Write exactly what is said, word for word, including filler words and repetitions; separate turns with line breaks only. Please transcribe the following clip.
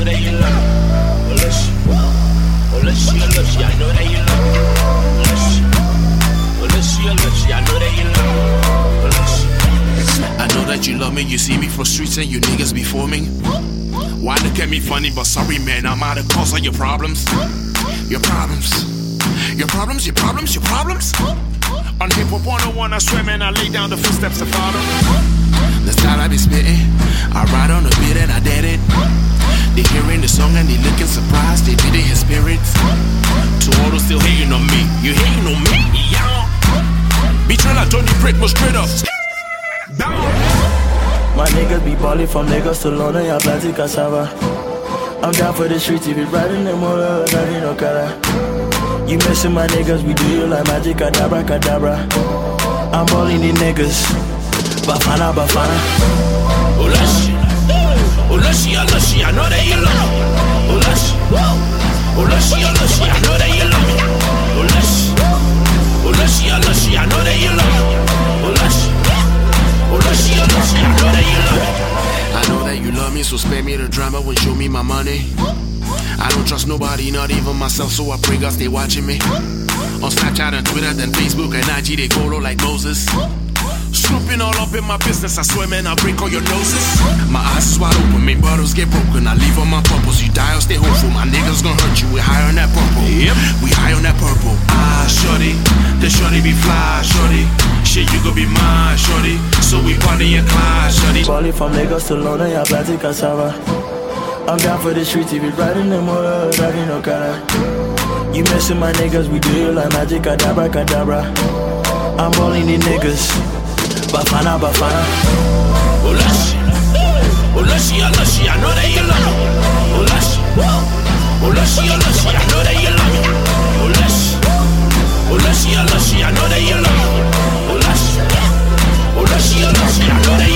know that you love me. Oh, Lushy, oh, Lushy, oh, Lushy, I know that you love me. Oh, Lushy, oh, Lushy, oh, Lushy, I know that you love me. Oh, Lushy.
I know that you love me, you see me for streets and you niggas be forming. Why look at me funny, but sorry man, I'm out of cause of your problems. Your problems, your problems, your problems, your problems. On Hip Hop one oh one, I swear man, I lay down the footsteps to follow. The style I be spitting, I ride on the beat and I did it. They hearing the song and they looking surprised, they did it in spirits. To all those still hating on me, you hating on me, yeah. Betrayal, I told you prick was straight up.
My niggas be ballin' from Lagos to London, y'all planty cassava. I'm down for the streets, if you riding them all, driving no cara. You messin' my niggas, we do you like magic, cadabra, cadabra. I'm ballin' these niggas, Bafana, Bafana.
Oh, Lushy, oh, Lushy, oh, Lushy, I know that you love me. Oh, Lushy, oh, Lushy, oh, Lushy, I know that you love me. Oh, Lushy, oh, Lushy, oh, Lushy, I know that you love me. Oh, Lushy. Oh, Lushy, oh, Lushy, I know that you love me.
I know that you love me, so spare me the drama when show me my money. I don't trust nobody, not even myself, so I pray God stay watching me. On Snapchat and Twitter, then Facebook and I G, they follow like Moses. Snooping all up in my business, I swear man, I break all your noses. My eyes is wide open, main bottles get broken, I leave on my purpose. You die or stay hopeful, my niggas gon' hurt you, we high on that purple. Yep, we high on that purple. Ah, shorty, the shorty be fly, shorty. Shit, you gon' be mine, shorty. So we party and climb, shorty.
Ballin' from Lagos to London, y'all planty cassava. I'm down for the streets, if you riding them all, driving no cara. You messin' my niggas, we do you like magic, cadabra, cadabra. I'm ballin' these niggas, Bafana, Bafana.
Oh, Lushy, oh, Lushy, oh, Lushy, I know that you love me. Oh, Lushy, oh, Lushy, oh, Lushy, I know that you love me. Oh, Lushy, oh, Lushy, oh, Lushy, I know that you love me. Oh, Lushy, oh, Lushy, oh, Lushy, I know that you love me.